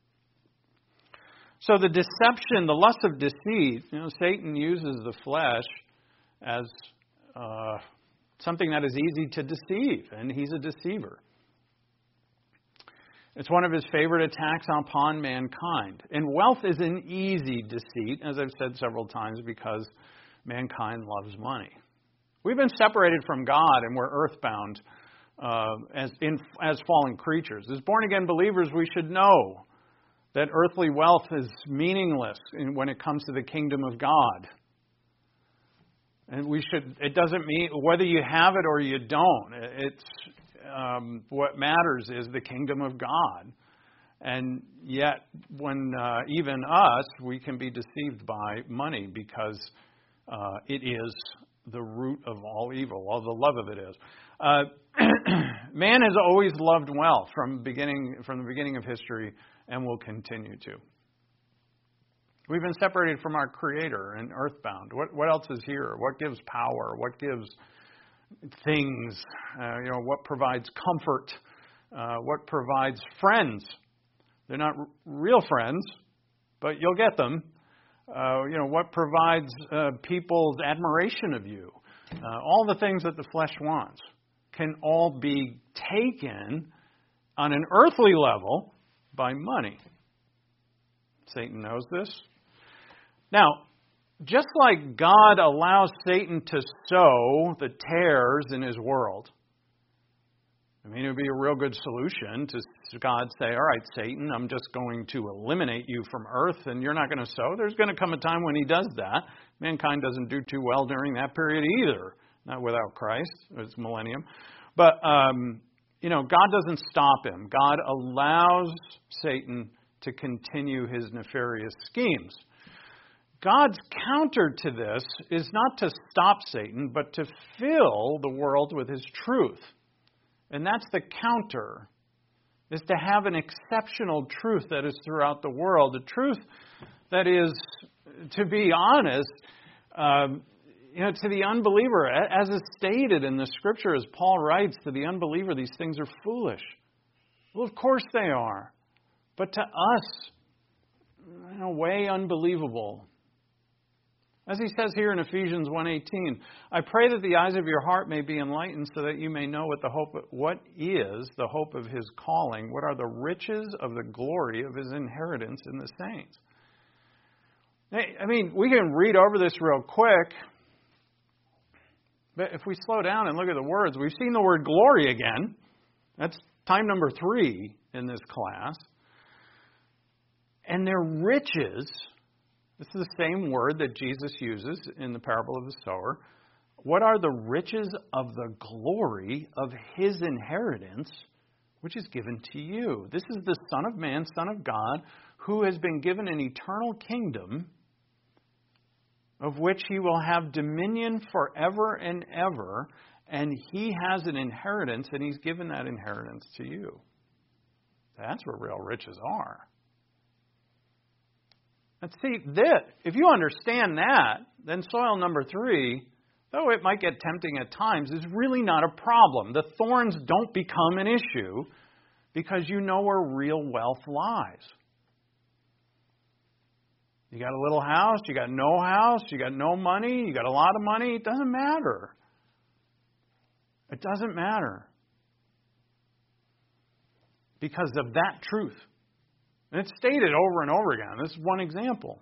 So the deception, the lust of deceit, you know, Satan uses the flesh as uh, something that is easy to deceive, and he's a deceiver. It's one of his favorite attacks upon mankind. And wealth is an easy deceit, as I've said several times, because mankind loves money. We've been separated from God, and we're earthbound uh, as in, as fallen creatures. As born-again believers, we should know that earthly wealth is meaningless when it comes to the kingdom of God. And we should, it doesn't mean, whether you have it or you don't, it's, um, what matters is the kingdom of God. And yet, when uh, even us, we can be deceived by money because uh, it is the root of all evil, all the love of it is. Uh, man has always loved wealth from beginning from the beginning of history, and will continue to. We've been separated from our Creator and earthbound. What what else is here? What gives power? What gives things? Uh, you know, what provides comfort? Uh, what provides friends? They're not r- real friends, but you'll get them. Uh, you know, what provides uh, people's admiration of you? Uh, all the things that the flesh wants can all be taken on an earthly level by money. Satan knows this. Now, just like God allows Satan to sow the tares in his world, I mean, it would be a real good solution to God say, all right, Satan, I'm just going to eliminate you from earth and you're not going to sow. There's going to come a time when he does that. Mankind doesn't do too well during that period either. Not without Christ. It's millennium. But, um, you know, God doesn't stop him. God allows Satan to continue his nefarious schemes. God's counter to this is not to stop Satan, but to fill the world with his truth. And that's the counter, is to have an exceptional truth that is throughout the world. A truth that is, to be honest, um, you know, to the unbeliever, as is stated in the Scripture, as Paul writes, to the unbeliever, these things are foolish. Well, of course they are. But to us, in a way, unbelievable. As he says here in Ephesians one eighteen, I pray that the eyes of your heart may be enlightened so that you may know what the hope, what is the hope of his calling, what are the riches of the glory of his inheritance in the saints. I mean, we can read over this real quick, but if we slow down and look at the words, we've seen the word glory again. That's time number three in this class. And their riches, this is the same word that Jesus uses in the parable of the sower. What are the riches of the glory of his inheritance, which is given to you? This is the Son of Man, Son of God, who has been given an eternal kingdom, of which he will have dominion forever and ever, and he has an inheritance, and he's given that inheritance to you. That's where real riches are. And see, that, if you understand that, then soil number three, though it might get tempting at times, is really not a problem. The thorns don't become an issue because you know where real wealth lies. You got a little house, you got no house, you got no money, you got a lot of money. It doesn't matter. It doesn't matter. Because of that truth. And it's stated over and over again. This is one example.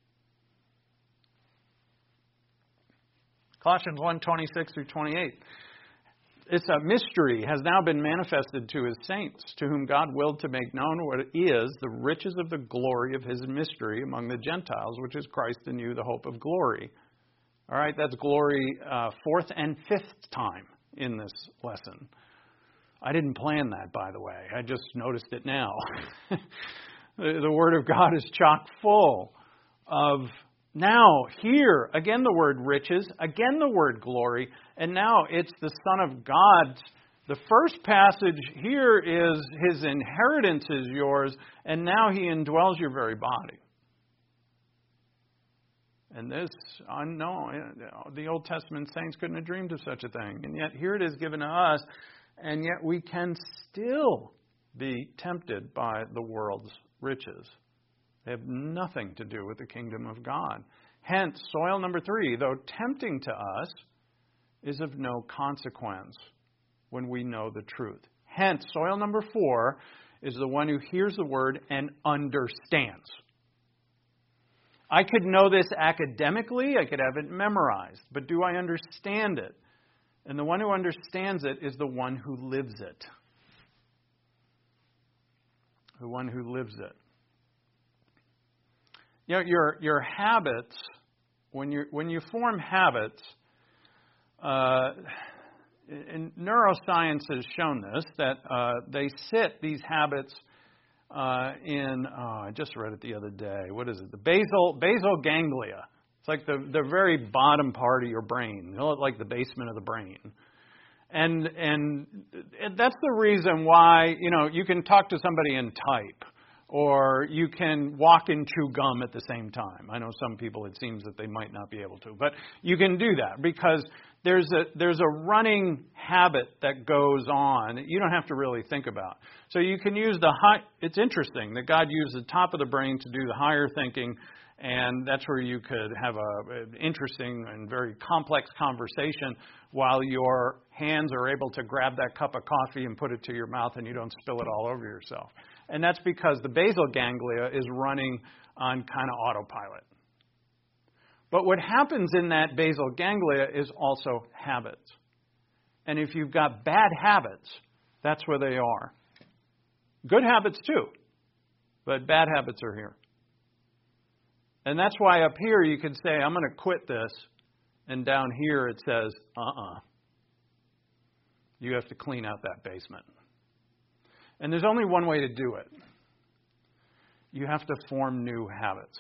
Colossians one, twenty-six through twenty-eight. It's a mystery has now been manifested to his saints, to whom God willed to make known what is the riches of the glory of his mystery among the Gentiles, which is Christ in you, the hope of glory. All right, that's glory uh, fourth and fifth time in this lesson. I didn't plan that, by the way. I just noticed it now. the, the Word of God is chock full of, now, here, again the word riches, again the word glory, and now it's the Son of God. The first passage here is His inheritance is yours, and now He indwells your very body. And this, I know, the Old Testament saints couldn't have dreamed of such a thing. And yet here it is given to us, and yet we can still be tempted by the world's riches. They have nothing to do with the kingdom of God. Hence, soil number three, though tempting to us, is of no consequence when we know the truth. Hence, soil number four is the one who hears the word and understands. I could know this academically, I could have it memorized, but do I understand it? And the one who understands it is the one who lives it. The one who lives it. You know, your your habits, when you when you form habits, uh, and neuroscience has shown this, that uh, they sit these habits uh, in, oh, I just read it the other day, what is it, the basal basal ganglia. It's like the, the very bottom part of your brain, you know, like the basement of the brain. And and that's the reason why, you know, you can talk to somebody and type. Or you can walk and chew gum at the same time. I know some people, it seems that they might not be able to. But you can do that because there's a there's a running habit that goes on that you don't have to really think about. So you can use the high... It's interesting that God used the top of the brain to do the higher thinking. And that's where you could have a, an interesting and very complex conversation while your hands are able to grab that cup of coffee and put it to your mouth and you don't spill it all over yourself. And that's because the basal ganglia is running on kind of autopilot. But what happens in that basal ganglia is also habits. And if you've got bad habits, that's where they are. Good habits too, but bad habits are here. And that's why up here you could say, I'm going to quit this. And down here it says, uh-uh. You have to clean out that basement. And there's only one way to do it. You have to form new habits.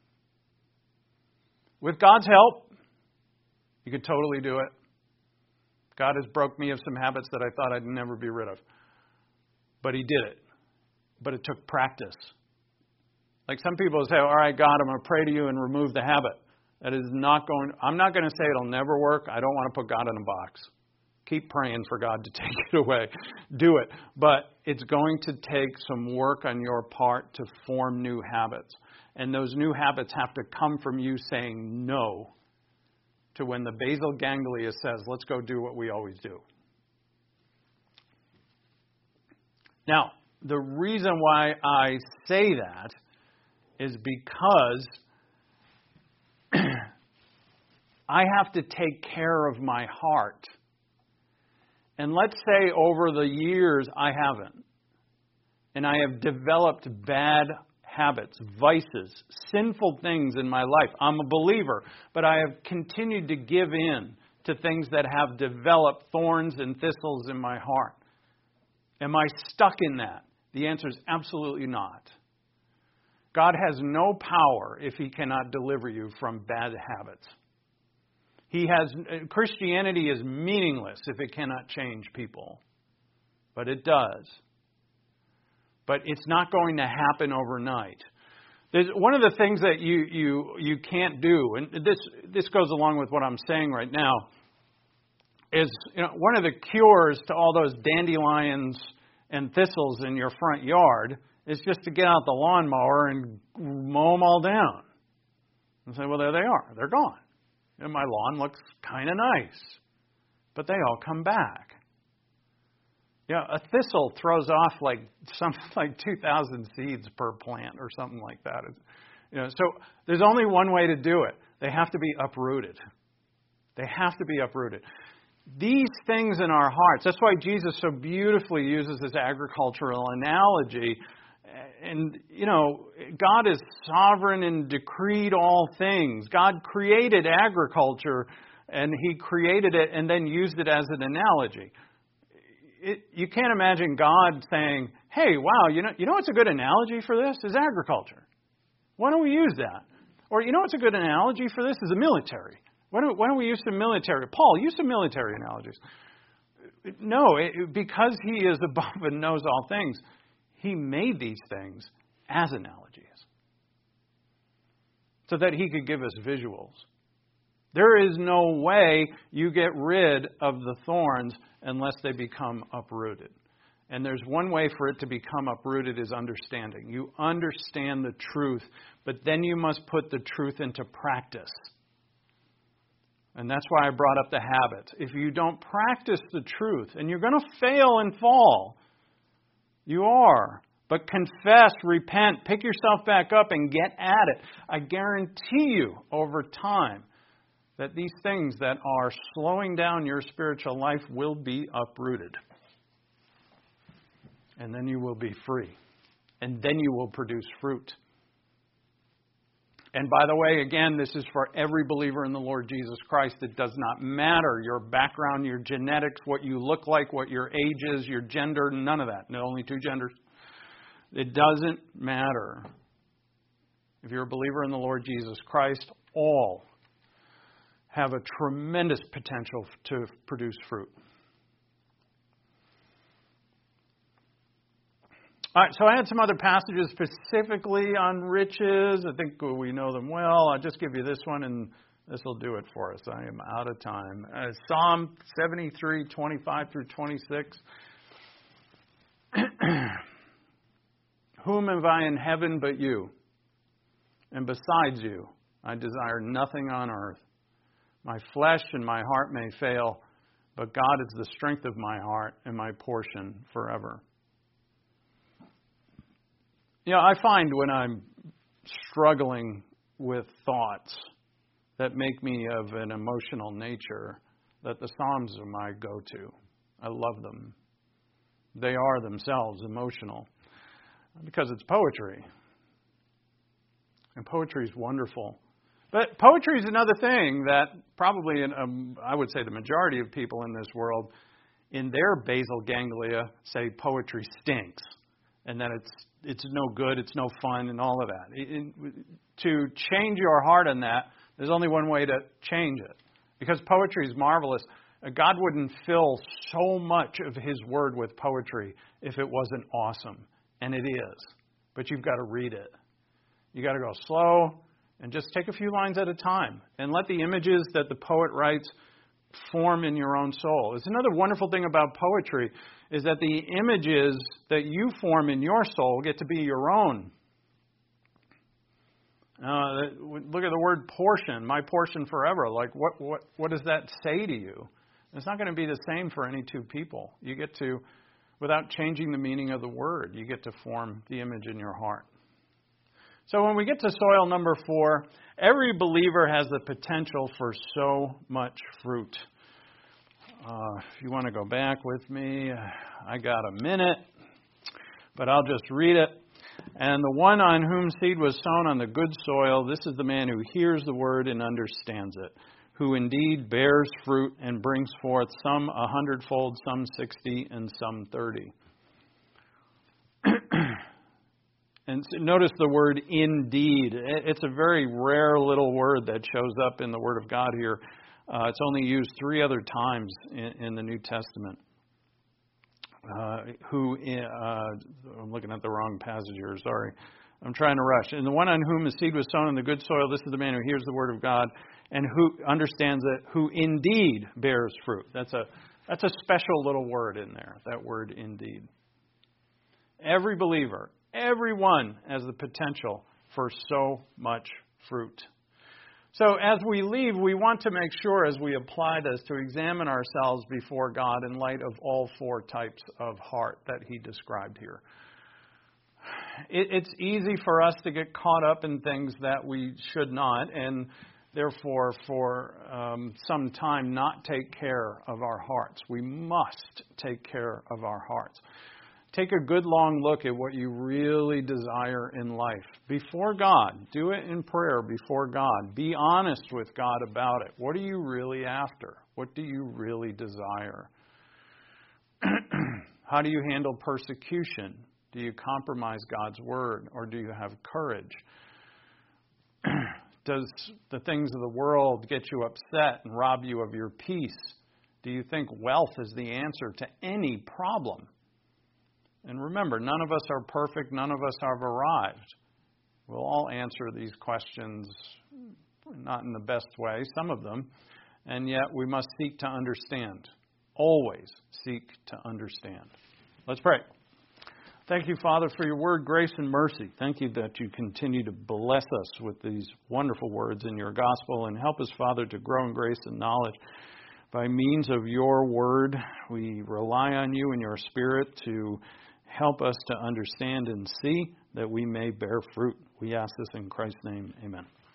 With God's help, you could totally do it. God has broke me of some habits that I thought I'd never be rid of. But He did it. But it took practice. Like some people say, all right, God, I'm going to pray to you and remove the habit. That is not going, I'm not going to say it'll never work. I don't want to put God in a box. Keep praying for God to take it away. Do it. But it's going to take some work on your part to form new habits. And those new habits have to come from you saying no to when the basal ganglia says, let's go do what we always do. Now, the reason why I say that is because I have to take care of my heart. And let's say over the years I haven't. And I have developed bad habits, vices, sinful things in my life. I'm a believer, but I have continued to give in to things that have developed thorns and thistles in my heart. Am I stuck in that? The answer is absolutely not. God has no power if He cannot deliver you from bad habits. He has Christianity is meaningless if it cannot change people. But it does. But it's not going to happen overnight. There's one of the things that you you you can't do, and this this goes along with what I'm saying right now, is, you know, one of the cures to all those dandelions and thistles in your front yard is just to get out the lawnmower and mow them all down. And say, well, there they are. They're gone. And my lawn looks kind of nice. But they all come back. Yeah, a thistle throws off like something like two thousand seeds per plant or something like that. You know, so there's only one way to do it. They have to be uprooted. They have to be uprooted. These things in our hearts, that's why Jesus so beautifully uses this agricultural analogy. And, you know, God is sovereign and decreed all things. God created agriculture And he created it and then used it as an analogy. It, you can't imagine God saying, hey, wow, you know, you know what's a good analogy for this is agriculture. Why don't we use that? Or you know what's a good analogy for this is the military. Why don't, why don't we use some military? Paul, use some military analogies. No, it, because he is above and knows all things, he made these things as analogies so that he could give us visuals. There is no way you get rid of the thorns unless they become uprooted. And there's one way for it to become uprooted is understanding. You understand the truth, but then you must put the truth into practice. And that's why I brought up the habit. If you don't practice the truth, and you're going to fail and fall, you are. But confess, repent, pick yourself back up and get at it. I guarantee you over time that these things that are slowing down your spiritual life will be uprooted. And then you will be free. And then you will produce fruit. And by the way, again, this is for every believer in the Lord Jesus Christ. It does not matter your background, your genetics, what you look like, what your age is, your gender, none of that. No, only two genders. It doesn't matter. If you're a believer in the Lord Jesus Christ, all have a tremendous potential to produce fruit. All right, so I had some other passages specifically on riches. I think we know them well. I'll just give you this one, and this will do it for us. I am out of time. Uh, Psalm seventy-three, twenty-five through twenty-six. Whom have I in heaven but you? And besides you, I desire nothing on earth. My flesh and my heart may fail, but God is the strength of my heart and my portion forever. You know, I find when I'm struggling with thoughts that make me of an emotional nature, that the Psalms are my go-to. I love them. They are themselves emotional because it's poetry. And poetry is wonderful. But poetry is another thing that probably, in, um, I would say the majority of people in this world, in their basal ganglia, say poetry stinks. And that it's it's no good, it's no fun, and all of that. It, it, to change your heart on that, there's only one way to change it. Because poetry is marvelous. God wouldn't fill so much of His Word with poetry if it wasn't awesome. And it is. But you've got to read it. You've got to go slow and just take a few lines at a time. And let the images that the poet writes form in your own soul. It's another wonderful thing about poetry is that the images that you form in your soul get to be your own. Uh, look at the word portion, my portion forever. Like, what, what, what does that say to you? It's not going to be the same for any two people. You get to, without changing the meaning of the word, you get to form the image in your heart. So when we get to soil number four, every believer has the potential for so much fruit. Uh, if you want to go back with me, I got a minute, but I'll just read it. And the one on whom seed was sown on the good soil, this is the man who hears the word and understands it, who indeed bears fruit and brings forth some a hundredfold, some sixty, and some thirty. And notice the word indeed. It's a very rare little word that shows up in the Word of God here. Uh, it's only used three other times in, in the New Testament. Uh, who, uh, I'm looking at the wrong passage here, sorry. I'm trying to rush. And the one on whom the seed was sown in the good soil, this is the man who hears the Word of God and who understands it, who indeed bears fruit. That's a, that's a special little word in there, that word indeed. Every believer, everyone has the potential for so much fruit. So as we leave, we want to make sure as we apply this to examine ourselves before God in light of all four types of heart that He described here. It, it's easy for us to get caught up in things that we should not, and therefore for um, some time not take care of our hearts. We must take care of our hearts. take a good long look at what you really desire in life. Before God, do it in prayer before God. Be honest with God about it. What are you really after? What do you really desire? How do you handle persecution? Do you compromise God's word, or do you have courage? Does the things of the world get you upset and rob you of your peace? Do you think wealth is the answer to any problem? And remember, none of us are perfect. None of us have arrived. We'll all answer these questions, not in the best way, some of them, and yet we must seek to understand. Always seek to understand. Let's pray. Thank you, Father, for your word, grace, and mercy. Thank you that you continue to bless us with these wonderful words in your gospel, and help us, Father, to grow in grace and knowledge by means of your word. We rely on you and your Spirit to help us to understand and see that we may bear fruit. We ask this in Christ's name. Amen.